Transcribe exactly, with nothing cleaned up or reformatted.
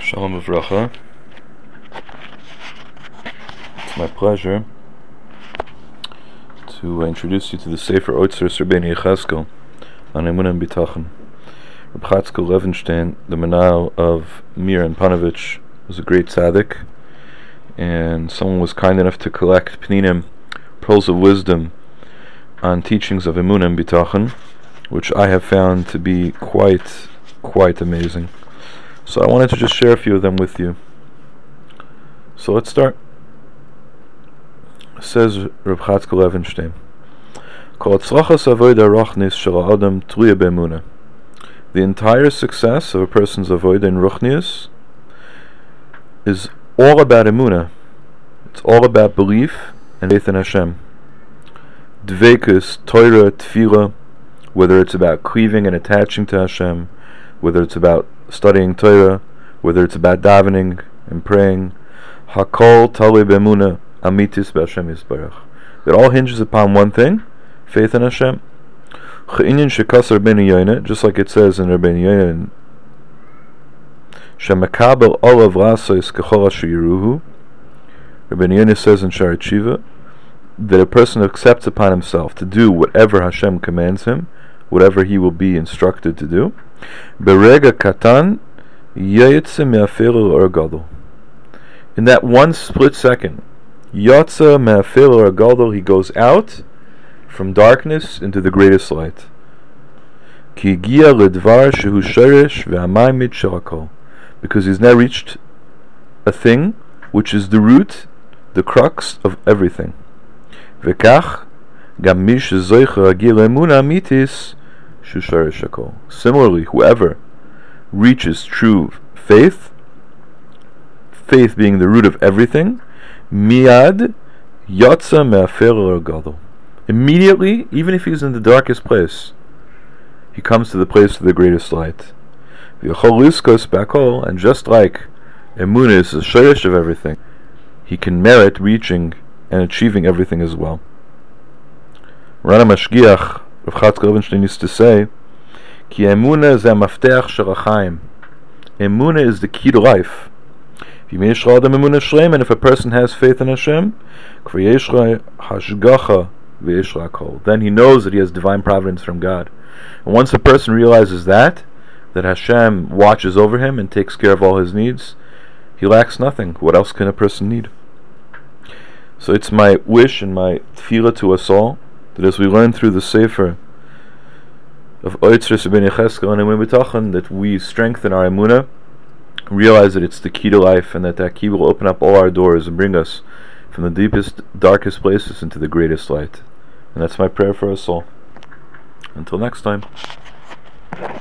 Shalom Avracha. It's my pleasure to introduce you to the Sefer Oitzer Rabbeinu Yecheskel on Emunah and Bitachon. Reb Chatzkel Levenstein, the Menahel of Mir and Panovich, was a great tzaddik, and someone was kind enough to collect Pninim, pearls of wisdom, on teachings of Emunah and Bitachon, which I have found to be quite, quite amazing. So I wanted to just share a few of them with you. So let's start. Says Reb Chatzkel Levenstein, the entire success of a person's avodah in ruchnius is all about emunah. It's all about belief and faith in Hashem. Dveikus, Torah, Tefillah, whether it's about cleaving and attaching to Hashem, whether it's about studying Torah, whether it's about davening and praying, Hakol Talei B'Emunah Amitis B'Hashem Yisbarach. It all hinges upon one thing: faith in Hashem. Ch'inyan shekas Rabbeinu Yoina, just like it says in Rabbeinu Yoina, Shemakabel olav lasos k'chol asher yiruhu. Rabbeinu Yoina says in Sha'ar Tshuva that a person accepts upon himself to do whatever Hashem commands him, whatever he will be instructed to do. Berega katan yayitze me'afel or gadol. In that one split second, yatsa me'afel or gadol, he goes out from darkness into the greatest light. Ki giya ledvar shehu sheresh ve'amayimid sherakol, because he's now reached a thing which is the root, the crux of everything. Vekach gam mi shezoicha agil emunah amitis. Similarly, whoever reaches true faith, faith being the root of everything, miad yatsa me'afer gadol. Immediately, even if he's in the darkest place, he comes to the place of the greatest light. And just like emunah is the sheresh of everything, he can merit reaching and achieving everything as well. Rana Mashgiach Rav Chatzkel Levenstein used to say, Ki emunah ze maftech shel hachaim. Emunah is the key to life. And if a person has faith in Hashem, then he knows that he has divine providence from God. And once a person realizes that, that Hashem watches over him and takes care of all his needs, he lacks nothing. What else can a person need? So it's my wish and my tefillah to us all, that as we learn through the Sefer of Oitzer Rabbeinu Yecheskel and Emunah Bitachon, that we strengthen our emunah, realize that it's the key to life, and that that key will open up all our doors and bring us from the deepest, darkest places into the greatest light. And that's my prayer for us all. Until next time.